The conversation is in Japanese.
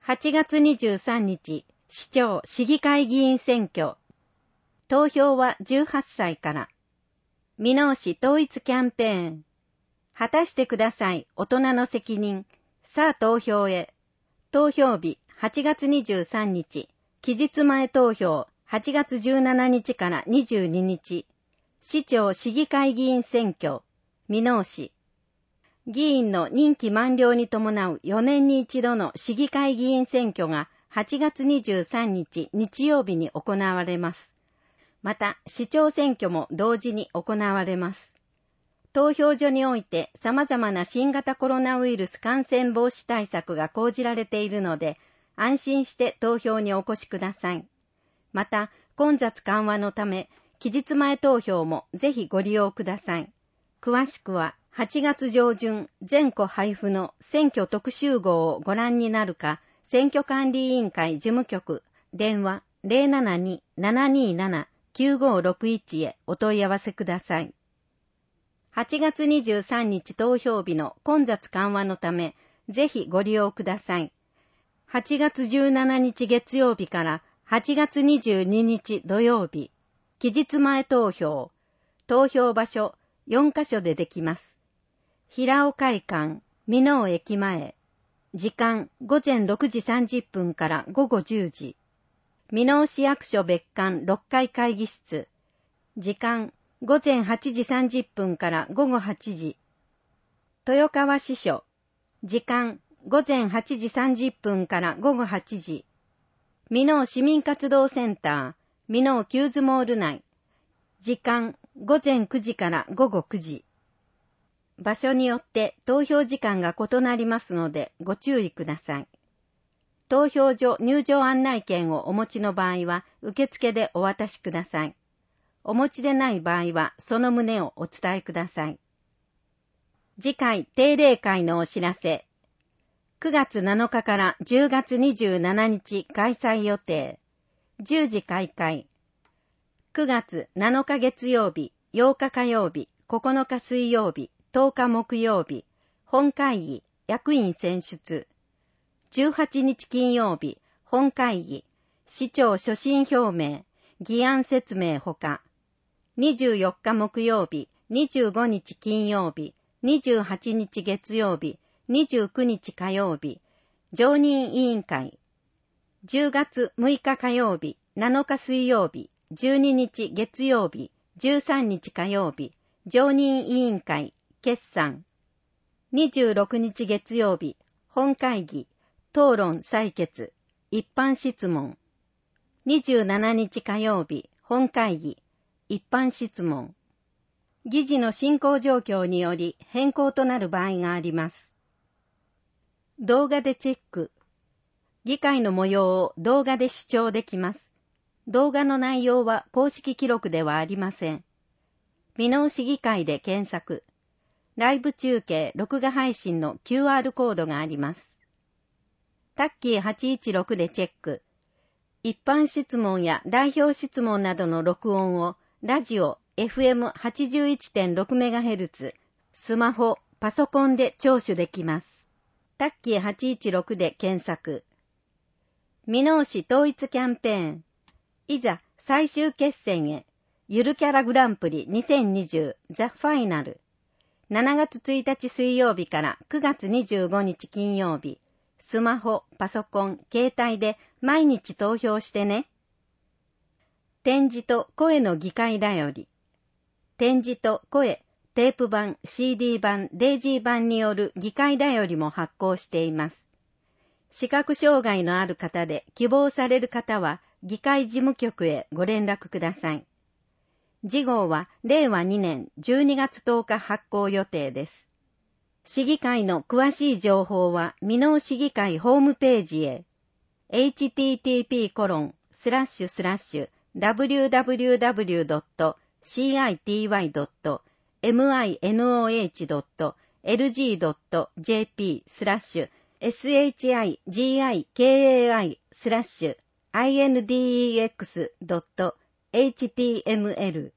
8月23日、市長・市議会議員選挙。投票は18歳から。箕面市統一キャンペーン。果たしてください、大人の責任。さあ投票へ。投票日、8月23日。期日前投票、8月17日から22日。市長・市議会議員選挙。箕面市。議員の任期満了に伴う4年に一度の市議会議員選挙が8月23日日曜日に行われます。また、市長選挙も同時に行われます。投票所において様々な新型コロナウイルス感染防止対策が講じられているので、安心して投票にお越しください。また、混雑緩和のため、期日前投票もぜひご利用ください。詳しくは、8月上旬全戸配布の選挙特集号をご覧になるか、選挙管理委員会事務局、電話 072-727-9561 へお問い合わせください。8月23日投票日の混雑緩和のため、ぜひご利用ください。8月17日月曜日から8月22日土曜日、期日前投票、投票場所4カ所でできます。平尾会館、箕面駅前。時間、午前6時30分から午後10時。箕面市役所別館6階会議室。時間、午前8時30分から午後8時。豊川支所。時間、午前8時30分から午後8時。箕面市民活動センター、箕面キューズモール内。時間、午前9時から午後9時。場所によって投票時間が異なりますのでご注意ください。投票所入場案内券をお持ちの場合は受付でお渡しください。お持ちでない場合はその旨をお伝えください。次回定例会のお知らせ。9月7日から10月27日開催予定。10時開会。9月7日月曜日、8日火曜日、9日水曜日、10日木曜日、本会議、役員選出。18日金曜日、本会議、市長所信表明、議案説明ほか。24日木曜日、25日金曜日、28日月曜日、29日火曜日、常任委員会。10月6日火曜日、7日水曜日、12日月曜日、13日火曜日、常任委員会。決算。26日月曜日、本会議、討論採決、一般質問。27日火曜日、本会議、一般質問。議事の進行状況により変更となる場合があります。動画でチェック。議会の模様を動画で視聴できます。動画の内容は公式記録ではありません。箕面市議会で検索。ライブ中継、録画配信の QR コードがあります。タッキー816でチェック。一般質問や代表質問などの録音をラジオ FM81.6MHz、スマホ、パソコンで聴取できます。タッキー816で検索。箕面市統一キャンペーン。いざ最終決戦へ。ゆるキャラグランプリ2020ザ・ファイナル。7月1日水曜日から9月25日金曜日、スマホ、パソコン、携帯で毎日投票してね。点字と声の議会だより。点字と声、テープ版、CD 版、デイジー版による議会だよりも発行しています。視覚障害のある方で希望される方は議会事務局へご連絡ください。次号は令和2年12月10日発行予定です。市議会の詳しい情報は箕面市議会ホームページへ http://www.city.minohchi.jp/shigikai/index.html